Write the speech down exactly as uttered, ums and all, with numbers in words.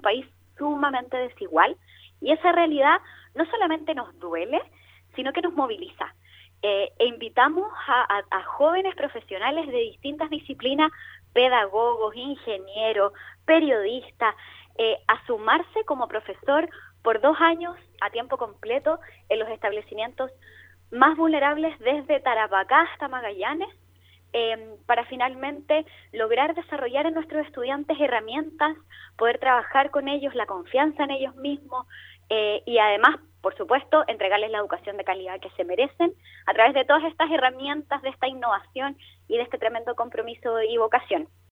país sumamente desigual, y esa realidad no solamente nos duele, sino que nos moviliza. Eh, e invitamos a, a, a jóvenes profesionales de distintas disciplinas, pedagogos, ingenieros, periodistas, eh, a sumarse como profesor por dos años a tiempo completo en los establecimientos más vulnerables desde Tarapacá hasta Magallanes, eh, para finalmente lograr desarrollar en nuestros estudiantes herramientas, poder trabajar con ellos, la confianza en ellos mismos, eh, y además, por supuesto, entregarles la educación de calidad que se merecen a través de todas estas herramientas, de esta innovación y de este tremendo compromiso y vocación.